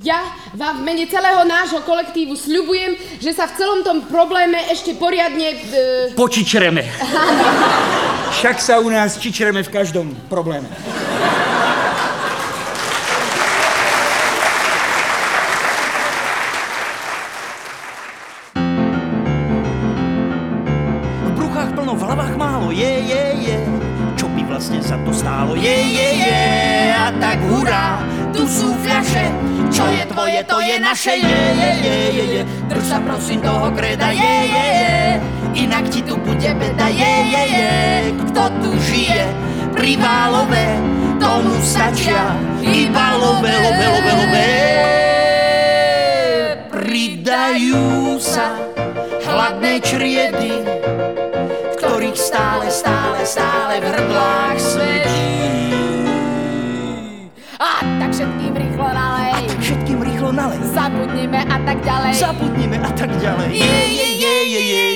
Ja vám v mene celého nášho kolektívu sľubujem, že sa v celom tom probléme ešte poriadne... Počičreme. Však sa u nás čičreme v každom probléme. V bruchách plno, v hlavách málo, je. Čo by vlastne za to stálo, je. A tak hurá, tu sú fľaše, čo je tvoje, to je naše, je. Drž sa prosím toho kreda, je. Inak ti tu bude beda, je. Kto tu žije pri Válove, tomu stačia iba love. Pridajú sa hladné čriedy, v ktorých stále v hrdlách smečí. A tak všetkým rýchlo nalej. Zabudnime a tak ďalej. Je.